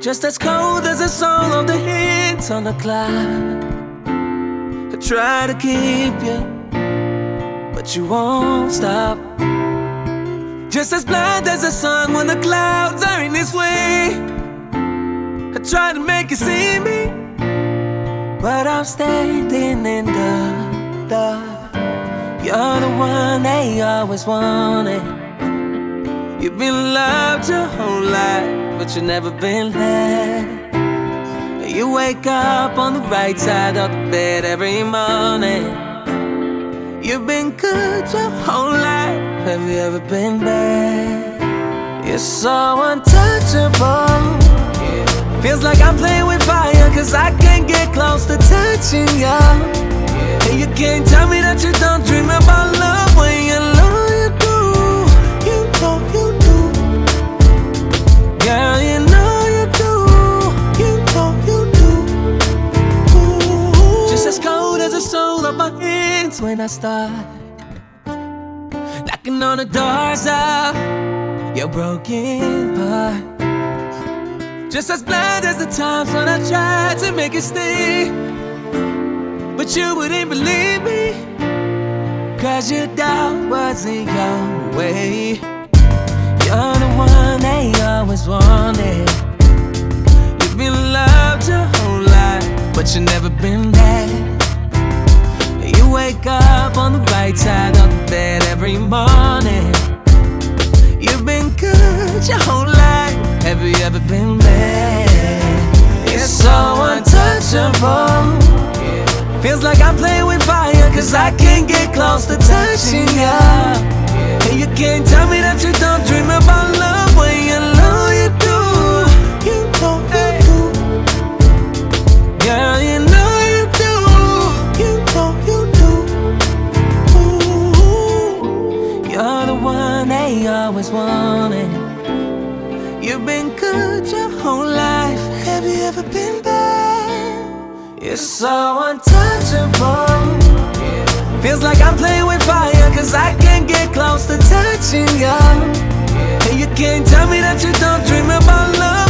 Just as cold as the soul of the hints on the cloud. I try to keep you, but you won't stop. Just as blind as the sun when the clouds are in its way. I try to make you see me, but I'm standing in the dark. You're the one they always wanted. You've been loved your whole life, but you've never been led. You wake up on the right side of the bed every morning. You've been good your whole life. Have you ever been bad? You're so untouchable. Feels like I'm playing with fire, cause I can't get close to touching you. And you can't tell me that you don't dream about love when you know you do. You know you do. Girl, you know you do. You know you do. Ooh. Just as cold as the soul of my hands when I start knocking on the doors of your broken heart. Just as blind as the times when I tried to make it stay, but you wouldn't believe me, cause your doubt wasn't your way. You're the one they always wanted. You've been loved your whole life, but you've never been bad. You wake up on the right side of the bed every morning. You've been good your whole life. Have you ever been bad? You're so untouchable. Feels like I'm playing with fire, cause I can't get close to touching you. And you can't tell me that you don't dream about love when you know you do. You know you do. Girl, you know you do. You know you do. Ooh. You're the one they always wanted. You've been good your whole life. Have you ever been bad? You're so untouchable. Feels like I'm playing with fire, cause I can't get close to touching you. And you can't tell me that you don't dream about love